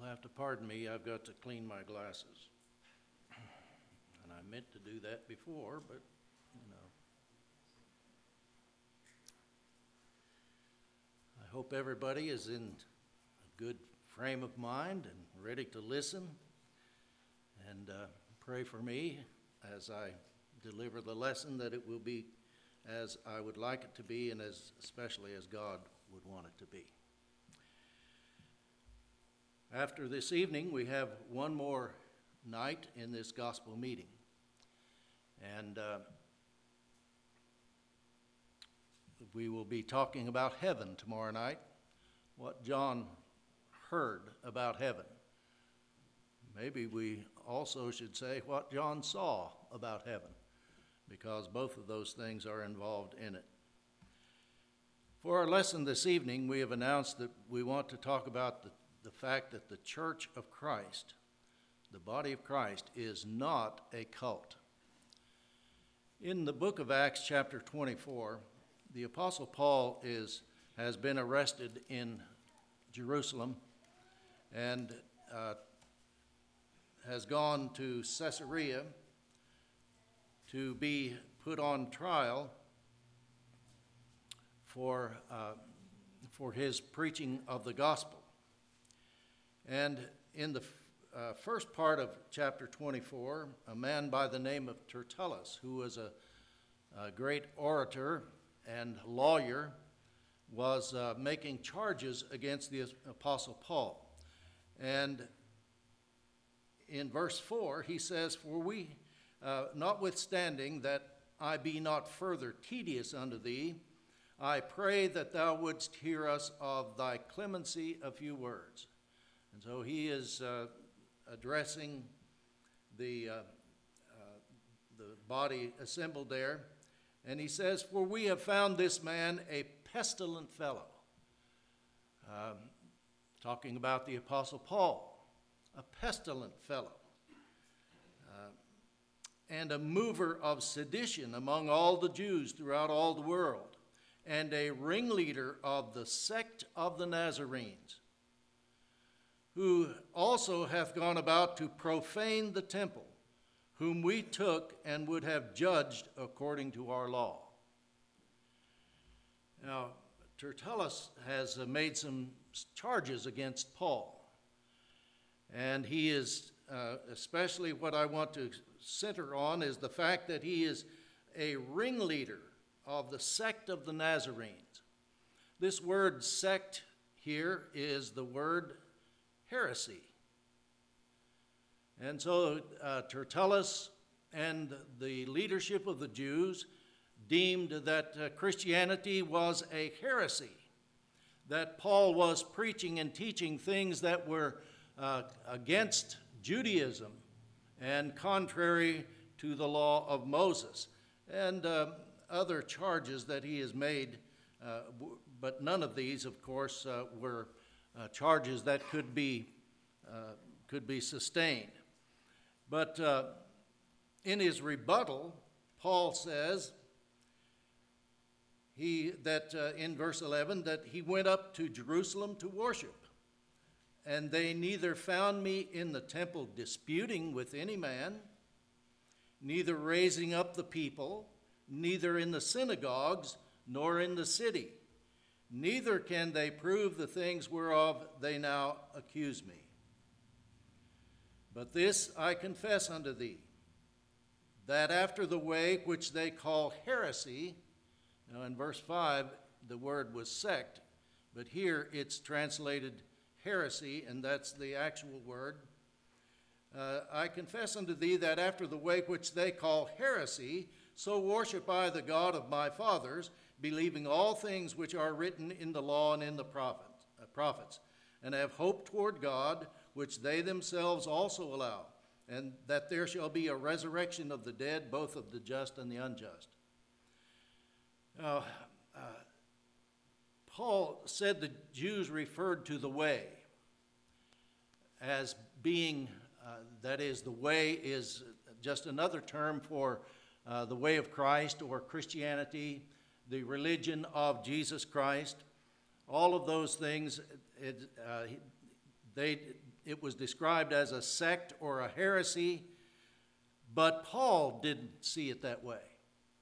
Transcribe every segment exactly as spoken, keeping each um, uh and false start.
have to pardon me, I've got to clean my glasses. And I meant to do that before, but, you know. I hope everybody is in a good frame of mind and ready to listen. And uh, pray for me as I deliver the lesson, that it will be as I would like it to be, and as especially as God would want it to be. After this evening, we have one more night in this gospel meeting. And uh, we will be talking about heaven tomorrow night, what John heard about heaven. Maybe we also should say what John saw about heaven, because both of those things are involved in it. For our lesson this evening, we have announced that we want to talk about the the fact that the Church of Christ, the body of Christ, is not a cult. In the book of Acts chapter twenty-four, the Apostle Paul is, has been arrested in Jerusalem and uh, has gone to Caesarea to be put on trial for, uh, for his preaching of the gospel. And in the uh, first part of chapter twenty-four, a man by the name of Tertullus, who was a, a great orator and lawyer, was uh, making charges against the Apostle Paul. And in verse four, he says, For we, uh, notwithstanding that I be not further tedious unto thee, I pray that thou wouldst hear us of thy clemency a few words. And so he is uh, addressing the, uh, uh, the body assembled there. And he says, For we have found this man a pestilent fellow. Um, talking about the Apostle Paul, a pestilent fellow. Uh, and a mover of sedition among all the Jews throughout all the world. And a ringleader of the sect of the Nazarenes, who also hath gone about to profane the temple, whom we took and would have judged according to our law. Now, Tertullus has uh, made some charges against Paul, and he is, uh, especially what I want to center on is the fact that he is a ringleader of the sect of the Nazarenes. This word sect here is the word heresy. And so uh, Tertullus and the leadership of the Jews deemed that uh, Christianity was a heresy, that Paul was preaching and teaching things that were uh, against Judaism and contrary to the law of Moses, and uh, other charges that he has made, uh, but none of these, of course, uh, were Uh, charges that could be uh, could be sustained. But uh, in his rebuttal, Paul says he that uh, in verse eleven that he went up to Jerusalem to worship, and they neither found me in the temple disputing with any man, neither raising up the people, neither in the synagogues, nor in the city. Neither can they prove the things whereof they now accuse me. But this I confess unto thee, that after the way which they call heresy, now in verse five the word was sect, but here it's translated heresy, and that's the actual word. Uh, I confess unto thee that after the way which they call heresy, so worship I the God of my fathers, believing all things which are written in the law and in the prophets, uh, prophets, and have hope toward God, which they themselves also allow, and that there shall be a resurrection of the dead, both of the just and the unjust. Now, uh, Paul said the Jews referred to the way as being, uh, that is, the way is just another term for uh, the way of Christ or Christianity, the religion of Jesus Christ. All of those things, it, uh, they it was described as a sect or a heresy, but Paul didn't see it that way.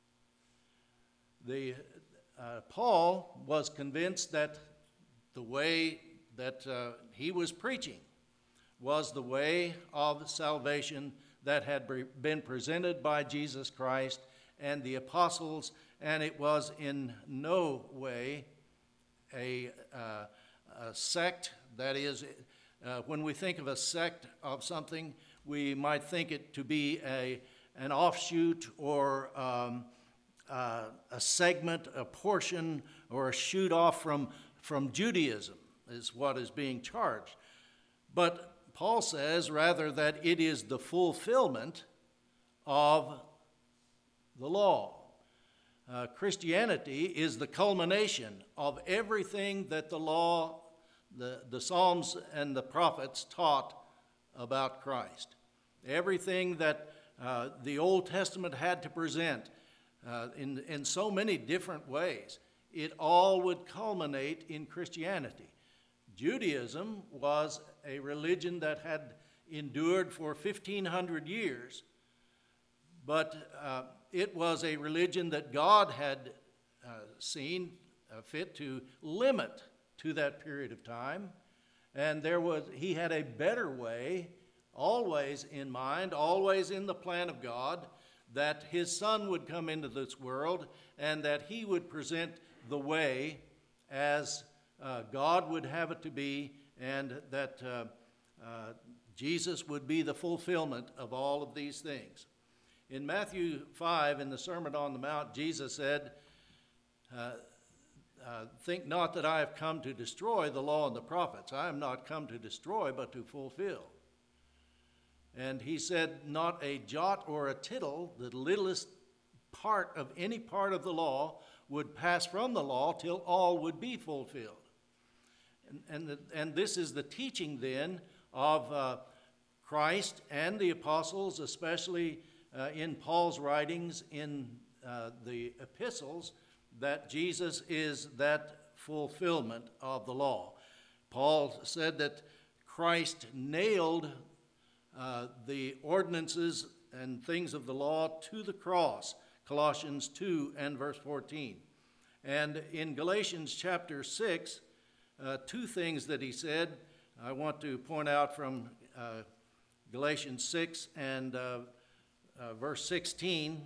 The, uh, Paul was convinced that the way that uh, he was preaching was the way of salvation that had been presented by Jesus Christ and the apostles, and it was in no way a, uh, a sect. That is, uh, when we think of a sect of something, we might think it to be a, an offshoot or um, uh, a segment, a portion, or a shoot off from, from Judaism is what is being charged. But Paul says rather that it is the fulfillment of the law. Uh, Christianity is the culmination of everything that the law, the, the Psalms and the prophets taught about Christ. Everything that uh, the Old Testament had to present uh, in, in so many different ways, it all would culminate in Christianity. Judaism was a religion that had endured for fifteen hundred years, but uh, it was a religion that God had uh, seen uh, fit to limit to that period of time, and there was he had a better way, always in mind, always in the plan of God, that his Son would come into this world and that he would present the way as uh, God would have it to be, and that uh, uh, Jesus would be the fulfillment of all of these things. In Matthew five, in the Sermon on the Mount, Jesus said, uh, uh, think not that I have come to destroy the law and the prophets. I am not come to destroy, but to fulfill. And he said, not a jot or a tittle, the littlest part of any part of the law, would pass from the law till all would be fulfilled. And, and, the, and this is the teaching then of uh, Christ and the apostles, especially uh, in Paul's writings in uh, the epistles, that Jesus is that fulfillment of the law. Paul said that Christ nailed uh, the ordinances and things of the law to the cross, Colossians two and verse fourteen. And in Galatians chapter six, uh, two things that he said, I want to point out from uh, Galatians six and uh, uh, verse sixteen.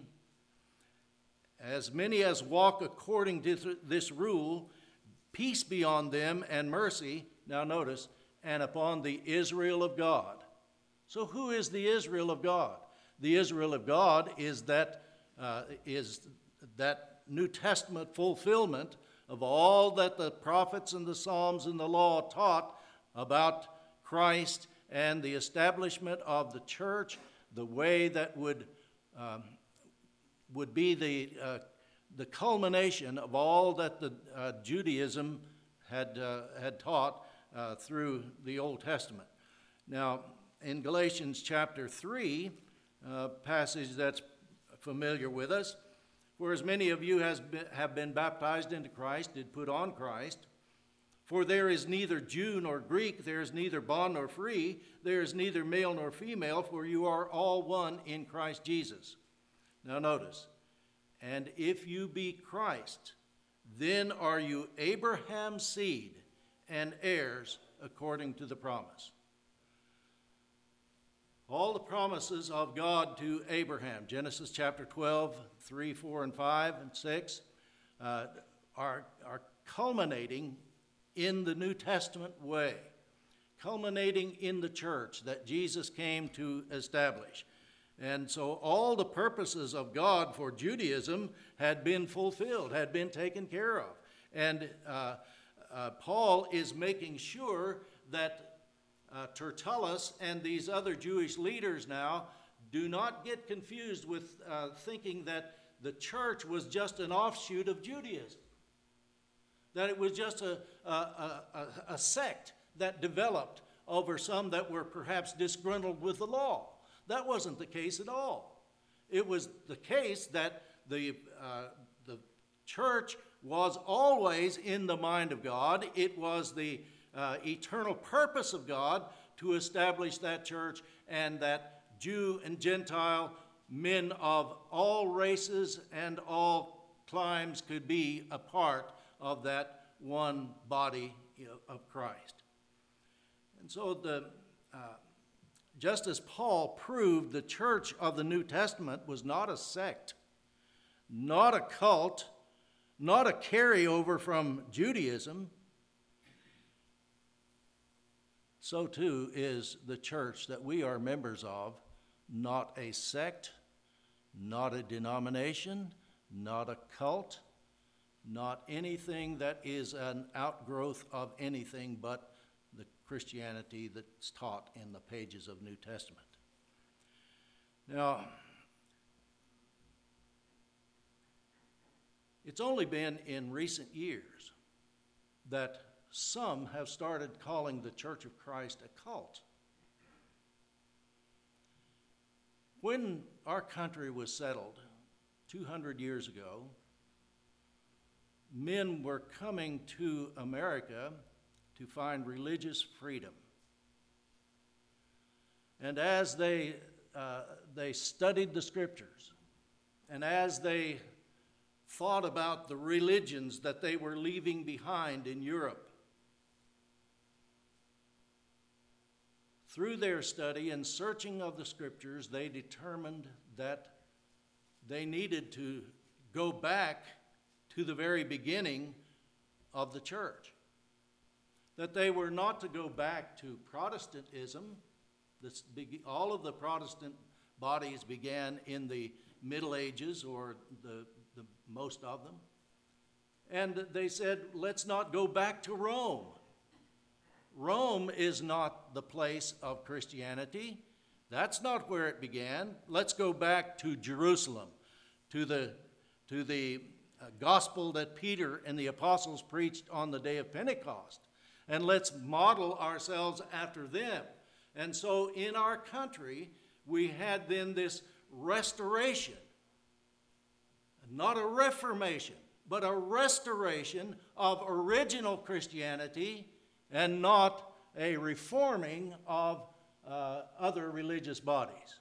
As many as walk according to th- this rule, peace be on them and mercy, now notice, and upon the Israel of God. So who is the Israel of God? The Israel of God is that, uh, is that New Testament fulfillment of all that the prophets and the Psalms and the law taught about Christ and the establishment of the church, the way that would um, would be the uh, the culmination of all that the uh, Judaism had uh, had taught uh, through the Old Testament. Now, in Galatians chapter three, uh, passage that's familiar with us, for as many of you has been, have been baptized into Christ, did put on Christ. For there is neither Jew nor Greek, there is neither bond nor free, there is neither male nor female, for you are all one in Christ Jesus. Now notice, and if you be Christ, then are you Abraham's seed and heirs according to the promise. All the promises of God to Abraham, Genesis chapter twelve, three, four, and five, and six, uh, are, are culminating in the New Testament way, culminating in the church that Jesus came to establish. And so all the purposes of God for Judaism had been fulfilled, had been taken care of. And uh, uh, Paul is making sure that uh, Tertullus and these other Jewish leaders now do not get confused with uh, thinking that the church was just an offshoot of Judaism, that it was just a, a, a, a sect that developed over some that were perhaps disgruntled with the law. That wasn't the case at all. It was the case that the, uh, the church was always in the mind of God. It was the uh, eternal purpose of God to establish that church, and that Jew and Gentile, men of all races and all climes could be a part of that one body of Christ. And so the, uh, just as Paul proved, the church of the New Testament was not a sect, not a cult, not a carryover from Judaism, so too is the church that we are members of, not a sect, not a denomination, not a cult, not anything that is an outgrowth of anything but the Christianity that's taught in the pages of New Testament. Now, it's only been in recent years that some have started calling the Church of Christ a cult. When our country was settled two hundred years ago, men were coming to America to find religious freedom. And as they, uh, they studied the scriptures, and as they thought about the religions that they were leaving behind in Europe, through their study and searching of the scriptures, they determined that they needed to go back to the very beginning of the church. That they were not to go back to Protestantism. This, all of the Protestant bodies began in the Middle Ages, or the, the most of them. And they said, let's not go back to Rome. Rome is not the place of Christianity. That's not where it began. Let's go back to Jerusalem, to the, to the uh, gospel that Peter and the apostles preached on the day of Pentecost. And let's model ourselves after them. And so in our country, we had then this restoration, not a reformation, but a restoration of original Christianity, and not a reforming of uh, other religious bodies.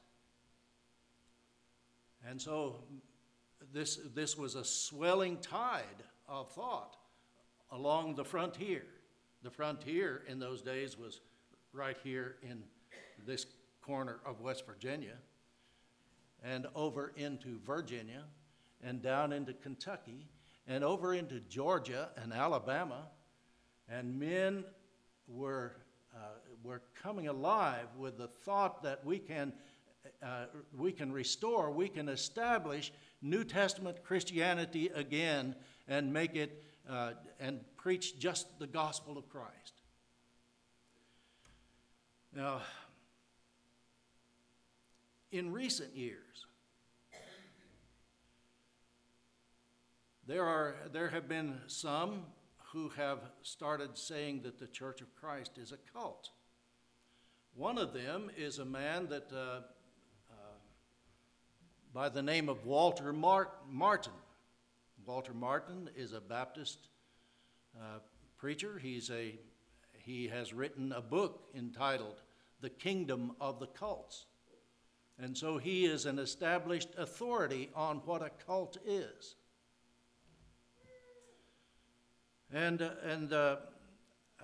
And so this, this was a swelling tide of thought along the frontier. The frontier in those days was right here in this corner of West Virginia, and over into Virginia, and down into Kentucky, and over into Georgia and Alabama. And men were, uh, were coming alive with the thought that we can, uh, we can restore, we can establish New Testament Christianity again and make it, uh, and preach just the gospel of Christ. Now, in recent years, there are, there have been some who have started saying that the Church of Christ is a cult. One of them is a man that, uh, uh, by the name of Walter Martin. Walter Martin is a Baptist uh, preacher. He's a, he has written a book entitled The Kingdom of the Cults. And so he is an established authority on what a cult is. And, uh, and uh, uh,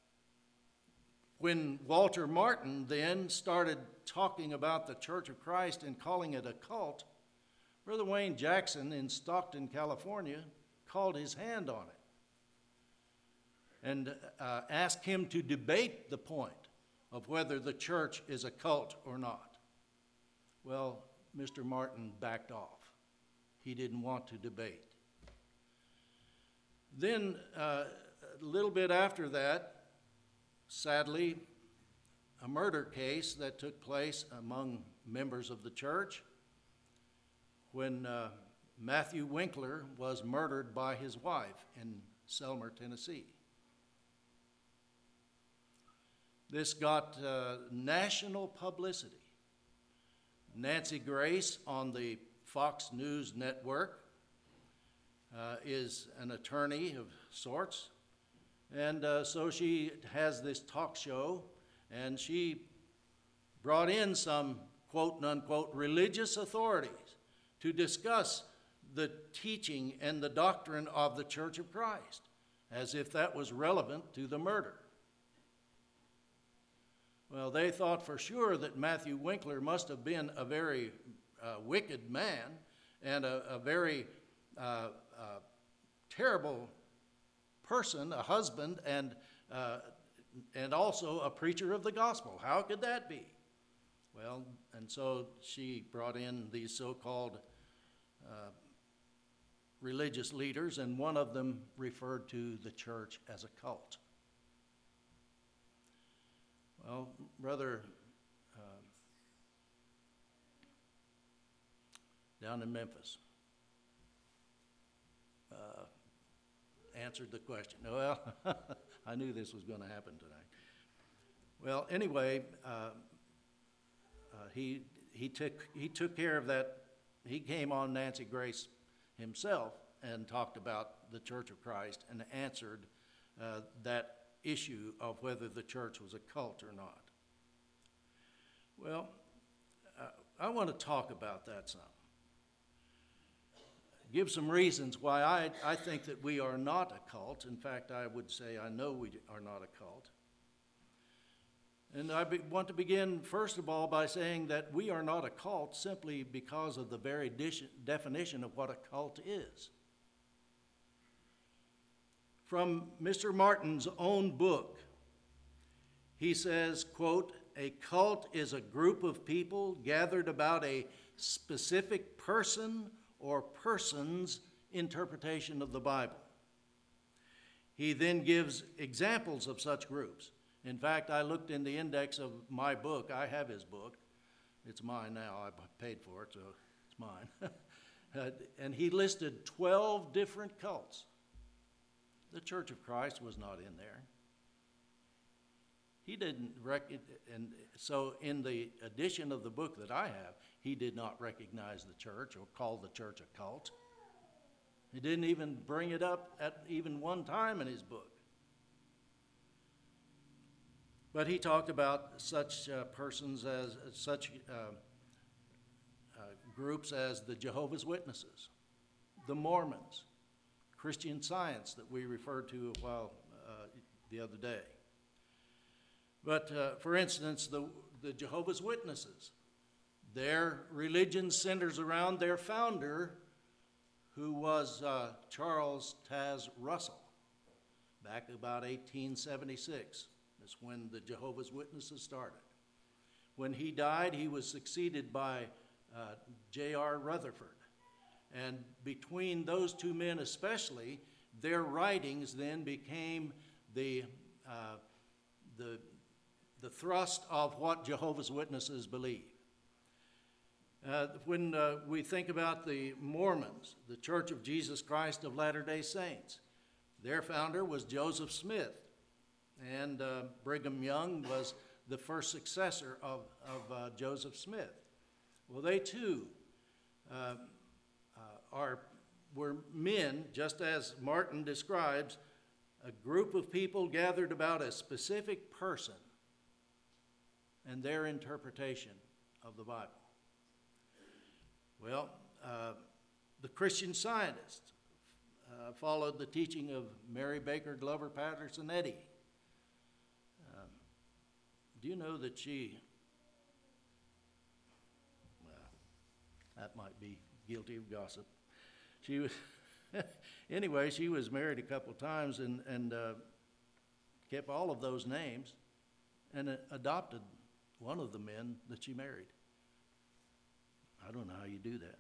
when Walter Martin then started talking about the Church of Christ and calling it a cult, Brother Wayne Jackson in Stockton, California, called his hand on it and uh, asked him to debate the point of whether the church is a cult or not. Well, Mister Martin backed off. He didn't want to debate. Then, uh, a little bit after that, sadly, a murder case that took place among members of the church when uh, Matthew Winkler was murdered by his wife in Selmer, Tennessee. This got uh, national publicity. Nancy Grace on the Fox News network uh, is an attorney of sorts, and uh, so she has this talk show, and she brought in some quote unquote religious authorities to discuss the teaching and the doctrine of the Church of Christ, as if that was relevant to the murder. Well, they thought for sure that Matthew Winkler must have been a very uh, wicked man and a, a very uh, uh, terrible person, a husband, and, uh, and also a preacher of the gospel. How could that be? Well, and so she brought in these so-called uh, religious leaders, and one of them referred to the church as a cult. Well, Brother uh, down in Memphis uh, answered the question. Well, I knew this was going to happen tonight. Well, anyway, uh, uh, he he took he took care of that. He came on Nancy Grace himself and talked about the Church of Christ and answered uh, that issue of whether the church was a cult or not. Well, uh, I want to talk about that some. Give some reasons why I, I think that we are not a cult. In fact, I would say I know we are not a cult. And I be, want to begin, first of all, by saying that we are not a cult simply because of the very definition of what a cult is. From Mister Martin's own book, he says, quote, "A cult is a group of people gathered about a specific person or persons' interpretation of the Bible." He then gives examples of such groups. In fact, I looked in the index of my book. I have his book. It's mine now. I paid for it, so it's mine. uh, and he listed twelve different cults. The Church of Christ was not in there. He didn't rec- and so in the edition of the book that I have, he did not recognize the church or call the church a cult. He didn't even bring it up at even one time in his book. But he talked about such uh, persons as such uh, uh, groups as the Jehovah's Witnesses, the Mormons, Christian Science that we referred to a while uh, the other day. But uh, for instance, the, the Jehovah's Witnesses, their religion centers around their founder, who was uh, Charles Taze Russell, back about eighteen seventy-six. That's when the Jehovah's Witnesses started. When he died, he was succeeded by uh, J R Rutherford. And between those two men especially, their writings then became the, uh, the, the thrust of what Jehovah's Witnesses believe. Uh, when uh, we think about the Mormons, the Church of Jesus Christ of Latter-day Saints, their founder was Joseph Smith, and uh, Brigham Young was the first successor of, of uh, Joseph Smith. Well, they too uh, uh, are, were men, just as Martin describes, a group of people gathered about a specific person and their interpretation of the Bible. Well, uh, the Christian Scientists uh, followed the teaching of Mary Baker Glover Patterson Eddy. Um, do you know that she, well, that might be guilty of gossip. She was, anyway, she was married a couple times and, and uh, kept all of those names and uh, adopted one of the men that she married. I don't know how you do that.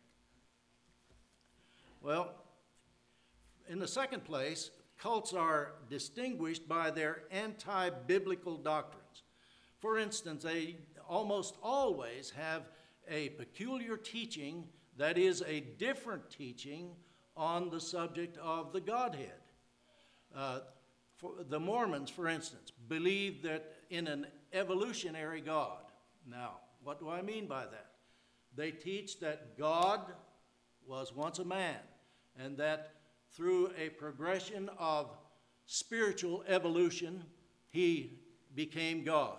Well, in the second place, cults are distinguished by their anti-biblical doctrines. For instance, they almost always have a peculiar teaching that is a different teaching on the subject of the Godhead. Uh, for the Mormons, for instance, believe that in an evolutionary God. Now, what do I mean by that? They teach that God was once a man, and that through a progression of spiritual evolution, he became God.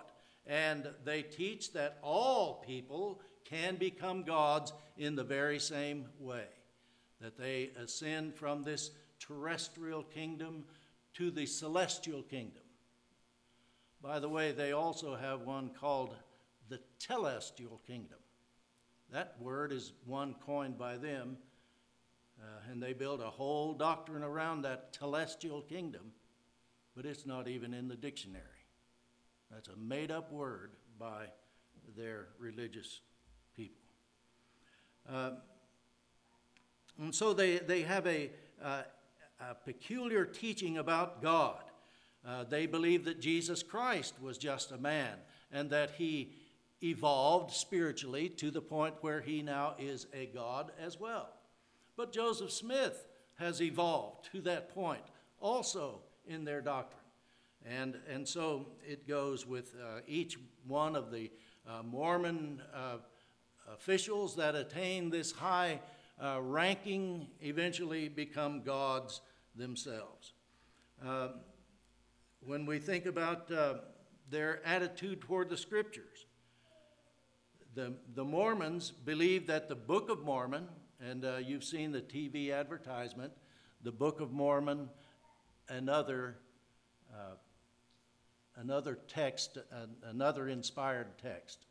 And they teach that all people can become gods in the very same way, that they ascend from this terrestrial kingdom to the celestial kingdom. By the way, they also have one called the telestial kingdom. That word is one coined by them, uh, and they build a whole doctrine around that telestial kingdom, but it's not even in the dictionary. That's a made-up word by their religious people. Uh, and so they, they have a, uh, a peculiar teaching about God. Uh, they believe that Jesus Christ was just a man and that he evolved spiritually to the point where he now is a God as well. But Joseph Smith has evolved to that point also in their doctrine. And, and so it goes with uh, each one of the uh, Mormon uh, officials that attain this high uh, ranking eventually become gods themselves. Uh, when we think about uh, their attitude toward the scriptures, the, the Mormons believe that the Book of Mormon, and uh, you've seen the T V advertisement, the Book of Mormon, another uh, another text, uh, another inspired text.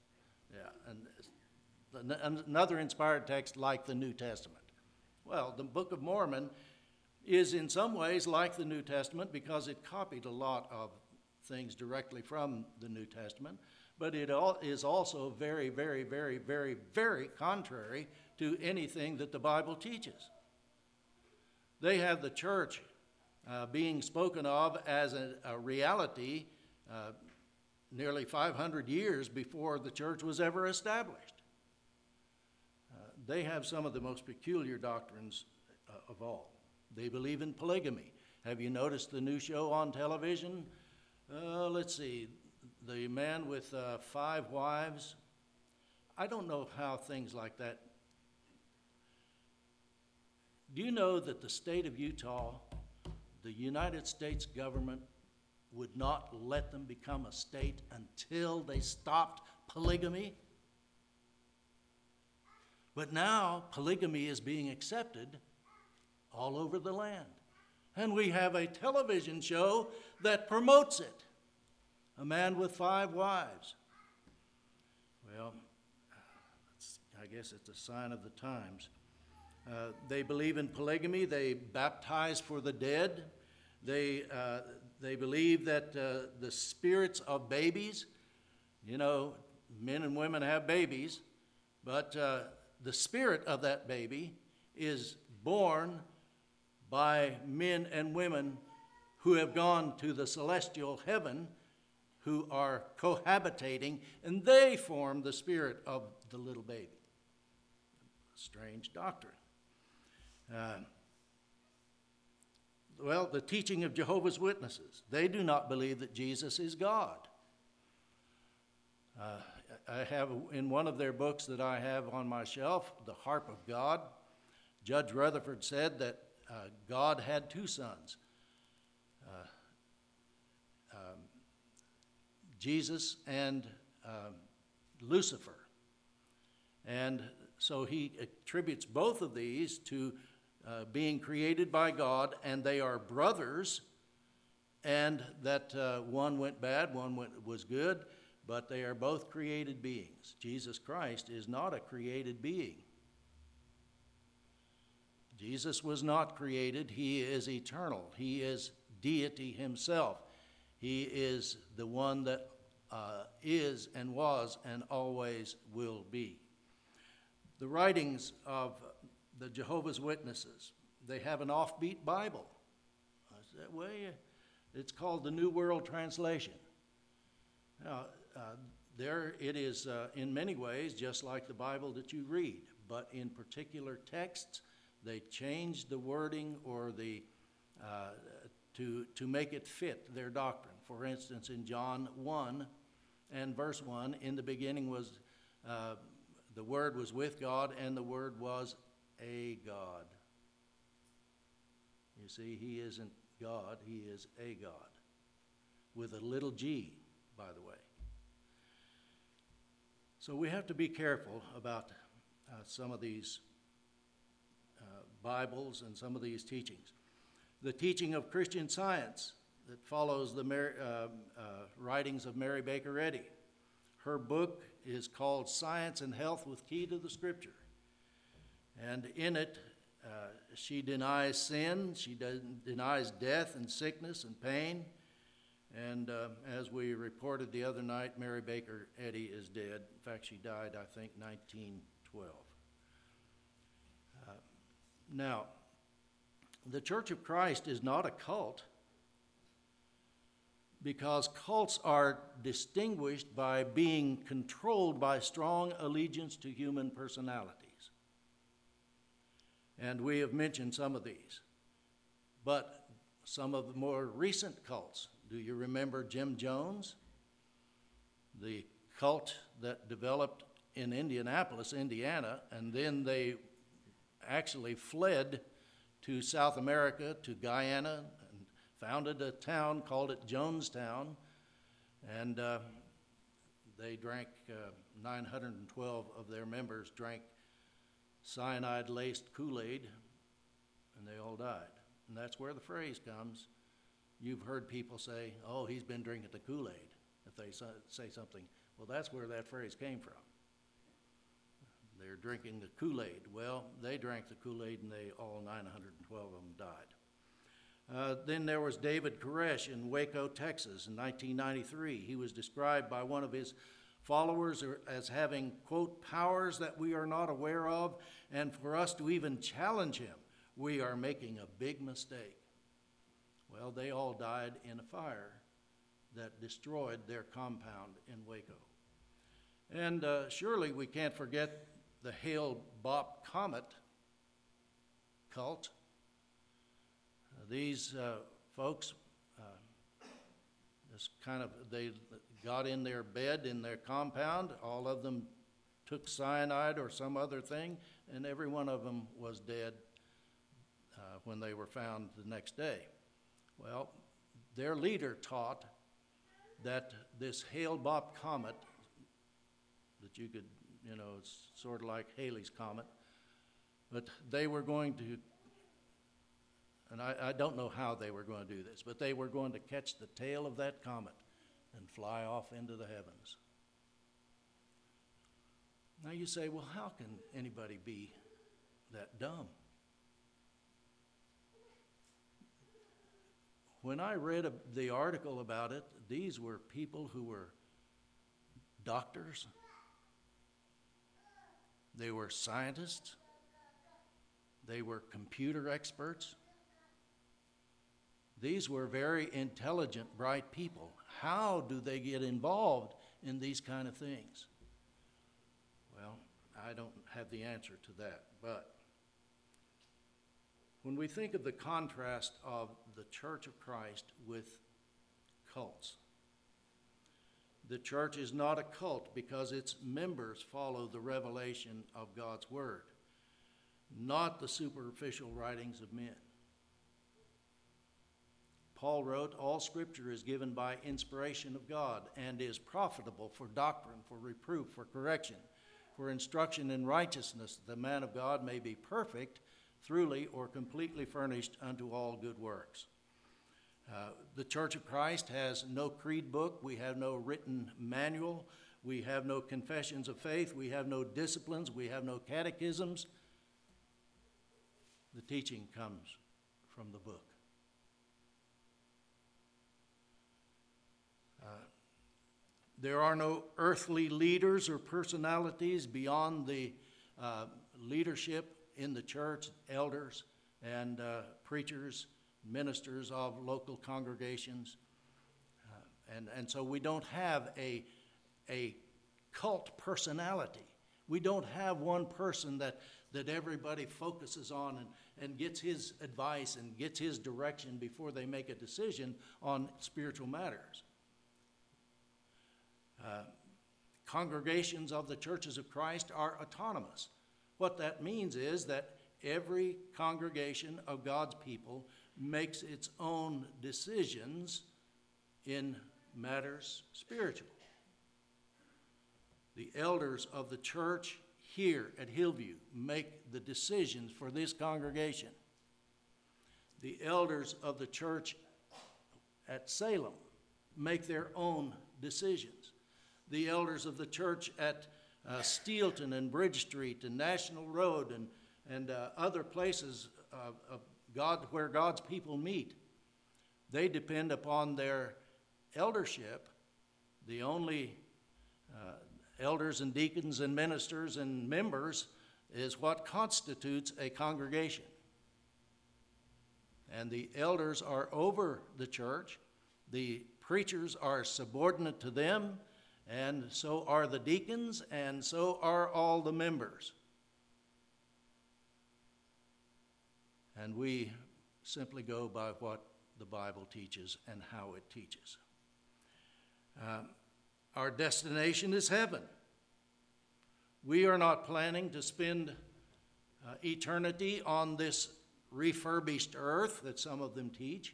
Yeah, and another inspired text like the New Testament. Well, the Book of Mormon is in some ways like the New Testament because it copied a lot of things directly from the New Testament, but it all is also very, very, very, very, very contrary to anything that the Bible teaches. They have the church uh, being spoken of as a, a reality uh, nearly five hundred years before the church was ever established. Uh, they have some of the most peculiar doctrines uh, of all. They believe in polygamy. Have you noticed the new show on television? Uh, let's see, the man with uh, five wives. I don't know how things like that. Do you know that the state of Utah, the United States government, would not let them become a state until they stopped polygamy? But now polygamy is being accepted all over the land. And we have a television show that promotes it. A man with five wives. Well, it's, I guess it's a sign of the times. Uh, they believe in polygamy. They baptize for the dead. They, uh, they believe that uh, the spirits of babies, you know, men and women have babies, but uh, the spirit of that baby is born by men and women who have gone to the celestial heaven, who are cohabitating, and they form the spirit of the little baby. Strange doctrine. Uh, well, the teaching of Jehovah's Witnesses. They do not believe that Jesus is God. Uh, I have in one of their books that I have on my shelf, The Harp of God, Judge Rutherford said that uh, God had two sons, uh, um, Jesus and um, Lucifer. And so he attributes both of these to uh, being created by God, and they are brothers, and that uh, one went bad, one went, was good, but they are both created beings. Jesus Christ is not a created being. Jesus was not created. He is eternal. He is deity himself. He is the one that uh, is and was and always will be. The writings of the Jehovah's Witnesses, they have an offbeat Bible. Is that way? It's called the New World Translation. Now, uh, there it is uh, in many ways just like the Bible that you read, but in particular texts, they change the wording or the uh, to, to make it fit their doctrine. For instance, in John one and verse one, in the beginning was, uh, the Word was with God, and the Word was a God. You see, he isn't God, he is a God, with a little g, by the way. So we have to be careful about uh, some of these uh, Bibles and some of these teachings. The teaching of Christian Science that follows the Mary, uh, uh, writings of Mary Baker Eddy. Her book is called Science and Health with Key to the Scripture. And in it, uh, she denies sin, she de- denies death and sickness and pain. And uh, as we reported the other night, Mary Baker Eddy is dead. In fact, she died, I think, nineteen twelve. Uh, now, the Church of Christ is not a cult, because cults are distinguished by being controlled by strong allegiance to human personalities. And we have mentioned some of these. But some of the more recent cults, do you remember Jim Jones? The cult that developed in Indianapolis, Indiana, and then they actually fled to South America, to Guyana, and founded a town, called it Jonestown, and uh, they drank, uh, nine hundred twelve of their members drank cyanide-laced Kool-Aid, and they all died. And that's where the phrase comes. You've heard people say, oh, he's been drinking the Kool-Aid, if they say something. Well, that's where that phrase came from. They're drinking the Kool-Aid. Well, they drank the Kool-Aid, and they all nine hundred twelve of them died. Uh, then there was David Koresh in Waco, Texas in nineteen ninety-three. He was described by one of his followers as having, quote, powers that we are not aware of, and for us to even challenge him, we are making a big mistake. Well, they all died in a fire that destroyed their compound in Waco. And uh, surely we can't forget the Hale-Bopp Comet cult. Uh, these uh, folks, uh, this kind of, they got in their bed in their compound. All of them took cyanide or some other thing, and every one of them was dead uh, when they were found the next day. Well, their leader taught that this Hale-Bopp Comet, that you could, you know, it's sort of like Halley's Comet, but they were going to, and I, I don't know how they were going to do this, but they were going to catch the tail of that comet and fly off into the heavens. Now you say, well, how can anybody be that dumb? When I read a, the article about it, these were people who were doctors, they were scientists, they were computer experts. These were very intelligent, bright people. How do they get involved in these kind of things? Well, I don't have the answer to that, but when we think of the contrast of the Church of Christ with cults, the church is not a cult because its members follow the revelation of God's Word, not the superficial writings of men. Paul wrote, all Scripture is given by inspiration of God and is profitable for doctrine, for reproof, for correction, for instruction in righteousness, that the man of God may be perfect, truly or completely furnished unto all good works. Uh, the Church of Christ has no creed book. We have no written manual. We have no confessions of faith. We have no disciplines. We have no catechisms. The teaching comes from the book. Uh, there are no earthly leaders or personalities beyond the uh, leadership in the church, elders and uh, preachers, ministers of local congregations. Uh, and, and so we don't have a, a cult personality. We don't have one person that, that everybody focuses on and, and gets his advice and gets his direction before they make a decision on spiritual matters. Uh, congregations of the churches of Christ are autonomous. What that means is that every congregation of God's people makes its own decisions in matters spiritual. The elders of the church here at Hillview make the decisions for this congregation. The elders of the church at Salem make their own decisions. The elders of the church at uh, Steelton and Bridge Street and National Road and, and uh, other places of, of God where God's people meet, they depend upon their eldership. The only uh, elders and deacons and ministers and members is what constitutes a congregation. And the elders are over the church. The preachers are subordinate to them, and so are the deacons, and so are all the members. And we simply go by what the Bible teaches and how it teaches. Um, our destination is heaven. We are not planning to spend uh, eternity on this refurbished earth that some of them teach.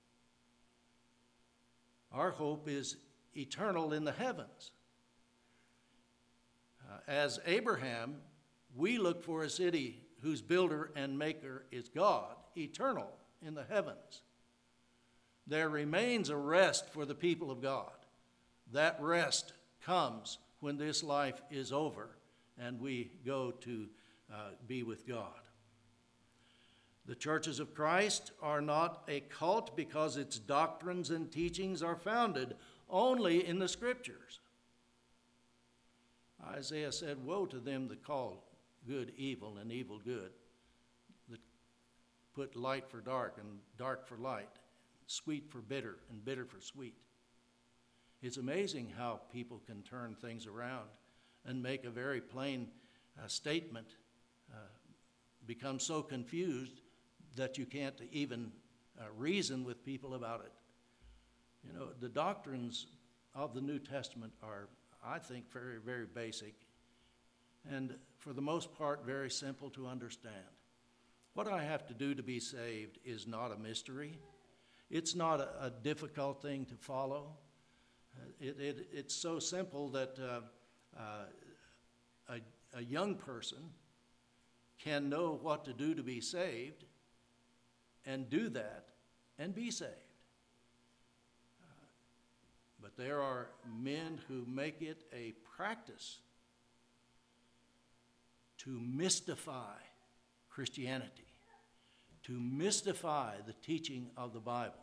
Our hope is eternal in the heavens. Uh, as Abraham, we look for a city whose builder and maker is God, eternal in the heavens. There remains a rest for the people of God. That rest comes when this life is over and we go to uh, be with God. The churches of Christ are not a cult because its doctrines and teachings are founded only in the Scriptures. Isaiah said, "Woe to them that call good evil and evil good, that put light for dark and dark for light, sweet for bitter and bitter for sweet." It's amazing how people can turn things around and make a very plain uh, statement, uh, become so confused that you can't even uh, reason with people about it. You know, the doctrines of the New Testament are, I think, very, very basic and for the most part very simple to understand. What I have to do to be saved is not a mystery. It's not a, a difficult thing to follow. Uh, it, it, it's so simple that uh, uh, a, a young person can know what to do to be saved and do that and be saved. Uh, but there are men who make it a practice to mystify Christianity, to mystify the teaching of the Bible.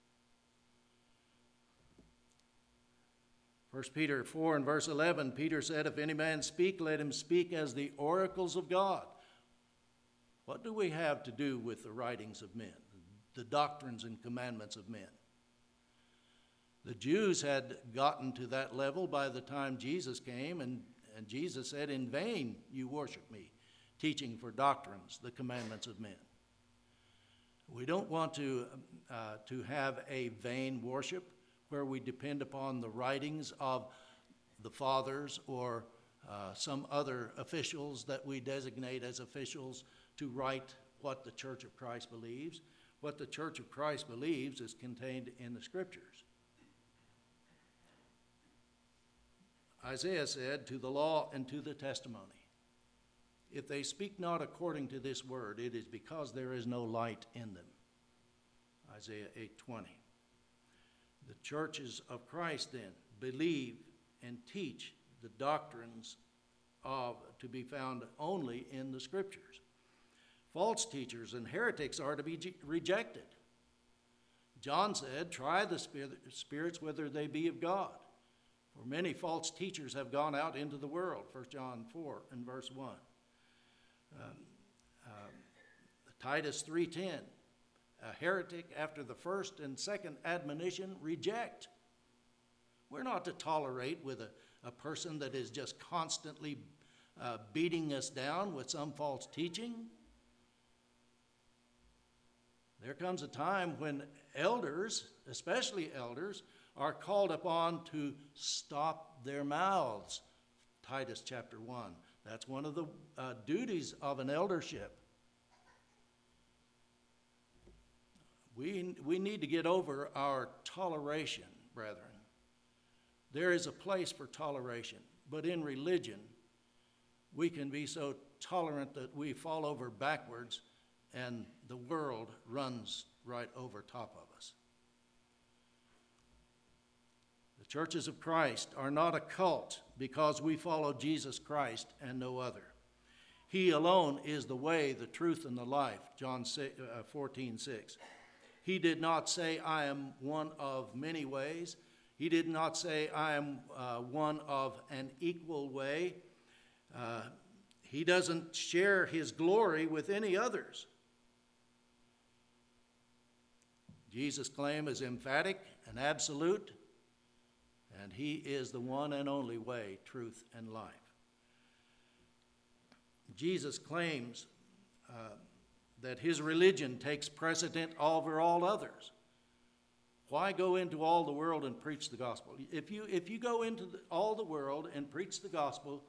First Peter four and verse eleven, Peter said, "If any man speak, let him speak as the oracles of God." What do we have to do with the writings of men, the doctrines and commandments of men? The Jews had gotten to that level by the time Jesus came, and, and Jesus said, "In vain you worship me, teaching for doctrines the commandments of men." We don't want to, uh, to have a vain worship where we depend upon the writings of the fathers or uh, some other officials that we designate as officials to write what the Church of Christ believes. What the Church of Christ believes is contained in the Scriptures. Isaiah said, "To the law and to the testimony, if they speak not according to this word, it is because there is no light in them." Isaiah eight twenty. The churches of Christ then believe and teach the doctrines of to be found only in the Scriptures. False teachers and heretics are to be rejected. John said, "Try the spirits whether they be of God. For many false teachers have gone out into the world." First John four and verse one. Um, um, Titus three ten. A heretic after the first and second admonition, reject. We're not to tolerate with a, a person that is just constantly uh, beating us down with some false teaching. There comes a time when elders, especially elders, are called upon to stop their mouths. Titus chapter one. That's one of the uh, duties of an eldership. We, we need to get over our toleration, brethren. There is a place for toleration. But in religion, we can be so tolerant that we fall over backwards and the world runs right over top of us. The churches of Christ are not a cult because we follow Jesus Christ and no other. He alone is the way, the truth, and the life, John fourteen six. He did not say, I am one of many ways. He did not say, I am uh, one of an equal way. Uh, he doesn't share his glory with any others. Jesus' claim is emphatic and absolute, and he is the one and only way, truth, and life. Jesus claims uh, that his religion takes precedent over all others. Why go into all the world and preach the gospel? If you, if you go into the, all the world and preach the gospel,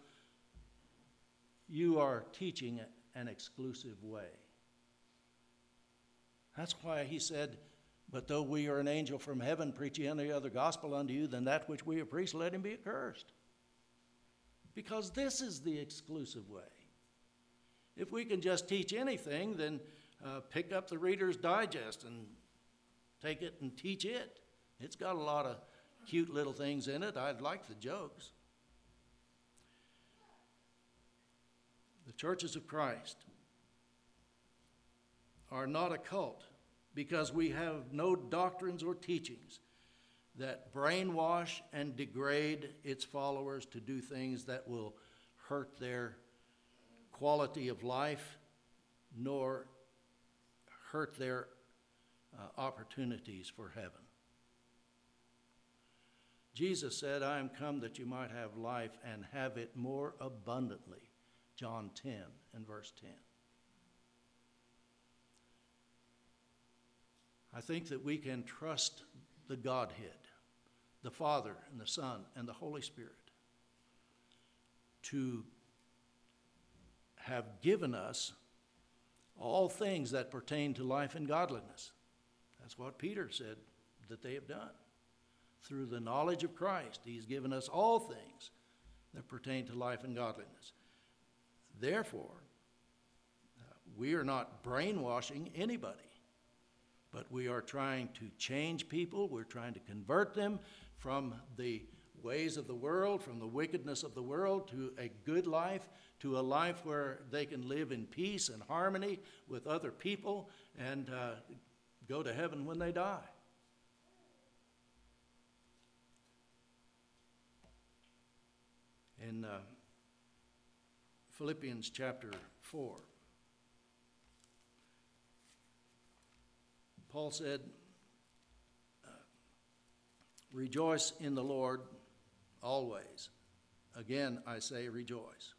you are teaching an exclusive way. That's why he said, but though we are an angel from heaven preaching any other gospel unto you than that which we have preached, let him be accursed. Because this is the exclusive way. If we can just teach anything, then uh, pick up the Reader's Digest and take it and teach it. It's got a lot of cute little things in it. I'd like the jokes. The churches of Christ are not a cult because we have no doctrines or teachings that brainwash and degrade its followers to do things that will hurt their quality of life, nor hurt their uh, opportunities for heaven. Jesus said, I am come that you might have life and have it more abundantly. John ten and verse ten. I think that we can trust the Godhead, the Father and the Son and the Holy Spirit, to have given us all things that pertain to life and godliness. That's what Peter said that they have done. Through the knowledge of Christ, he's given us all things that pertain to life and godliness. Therefore, uh, we are not brainwashing anybody, but we are trying to change people. We're trying to convert them from the ways of the world, from the wickedness of the world, to a good life, to a life where they can live in peace and harmony with other people and uh, go to heaven when they die. In uh, Philippians chapter four, Paul said, uh, rejoice in the Lord always. Again, I say rejoice.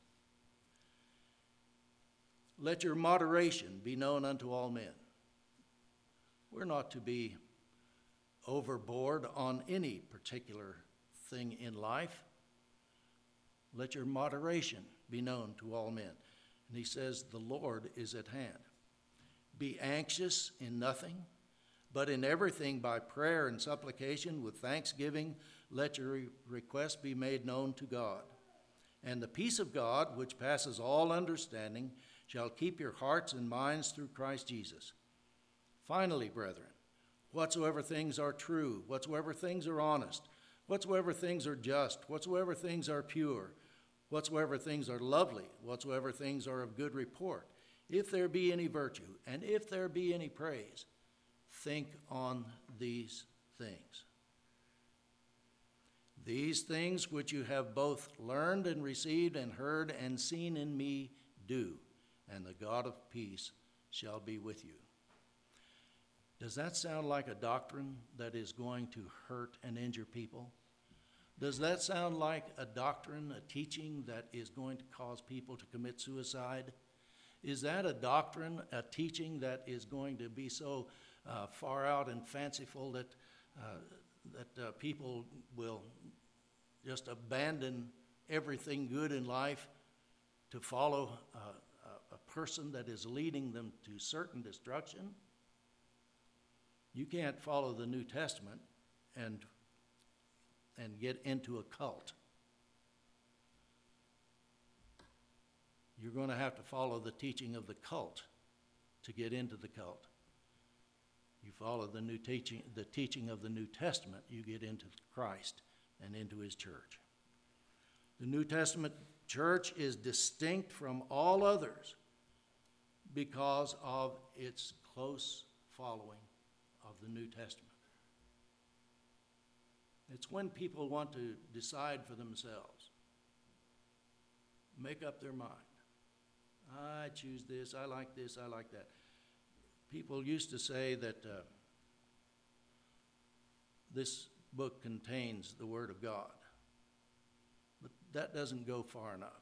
Let your moderation be known unto all men. We're not to be overboard on any particular thing in life. Let your moderation be known to all men. And he says, the Lord is at hand. Be anxious in nothing, but in everything by prayer and supplication with thanksgiving, let your re- requests be made known to God. And the peace of God, which passes all understanding, shall keep your hearts and minds through Christ Jesus. Finally, brethren, whatsoever things are true, whatsoever things are honest, whatsoever things are just, whatsoever things are pure, whatsoever things are lovely, whatsoever things are of good report, if there be any virtue, and if there be any praise, think on these things. These things which you have both learned and received and heard and seen in me, do, and the God of peace shall be with you. Does that sound like a doctrine that is going to hurt and injure people? Does that sound like a doctrine, a teaching that is going to cause people to commit suicide? Is that a doctrine, a teaching that is going to be so uh, far out and fanciful that, uh, that uh, people will just abandon everything good in life to follow uh, a, a person that is leading them to certain destruction? You can't follow the New Testament and, and get into a cult. you're going to have to follow the teaching of the cult to get into the cult. You follow the new teaching, the teaching of the New Testament, you get into Christ and into his church. The New Testament church is distinct from all others because of its close following of the New Testament. It's when people want to decide for themselves, make up their mind. I choose this, I like this, I like that. People used to say that uh, this book contains the Word of God, but that doesn't go far enough.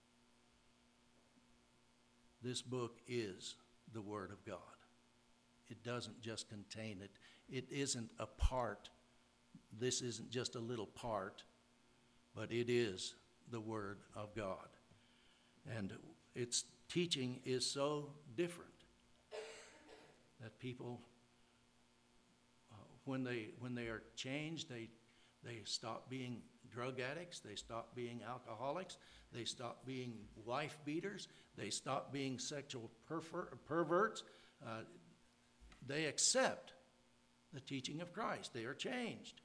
This book is the Word of God. It doesn't just contain it. It isn't a part. This isn't just a little part, but it is the Word of God. And its teaching is so different that people, uh, when they when they are changed, they they stop being drug addicts, they stop being alcoholics, they stop being wife beaters, they stop being sexual perver- perverts. Uh, they accept the teaching of Christ. They are changed.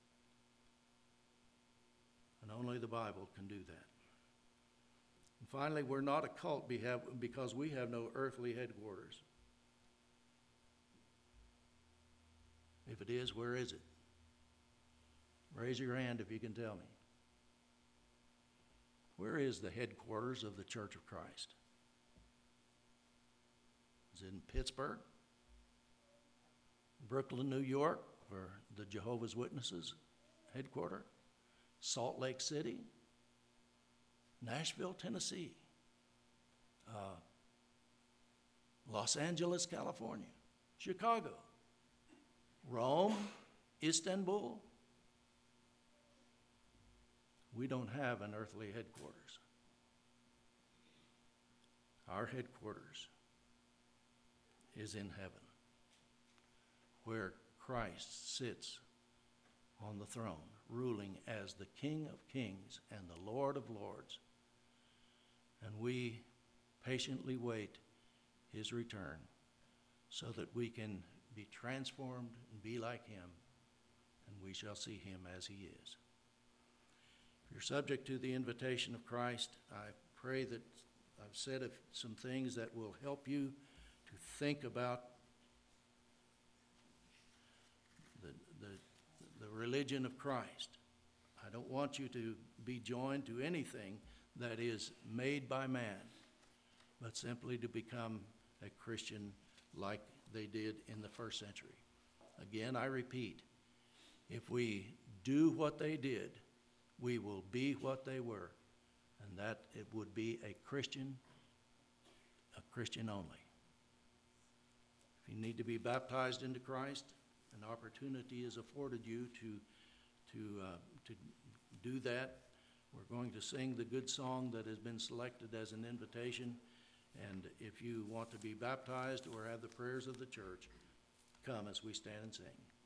And only the Bible can do that. And finally, we're not a cult because we have no earthly headquarters. If it is, where is it? Raise your hand if you can tell me. Where is the headquarters of the Church of Christ? Is it in Pittsburgh? Brooklyn, New York, for the Jehovah's Witnesses headquarters? Salt Lake City? Nashville, Tennessee? Uh, Los Angeles, California? Chicago? Rome? Istanbul? We don't have an earthly headquarters. Our headquarters is in heaven, where Christ sits on the throne, ruling as the King of Kings and the Lord of Lords. And we patiently wait his return so that we can be transformed and be like him, and we shall see him as he is. If you're subject to the invitation of Christ, I pray that I've said some things that will help you to think about the, the, the religion of Christ. I don't want you to be joined to anything that is made by man, but simply to become a Christian like they did in the first century. Again, I repeat, if we do what they did, we will be what they were, and that it would be a Christian, a Christian only. If you need to be baptized into Christ, an opportunity is afforded you to, to, uh, to do that. We're going to sing the good song that has been selected as an invitation, and if you want to be baptized or have the prayers of the church, come as we stand and sing.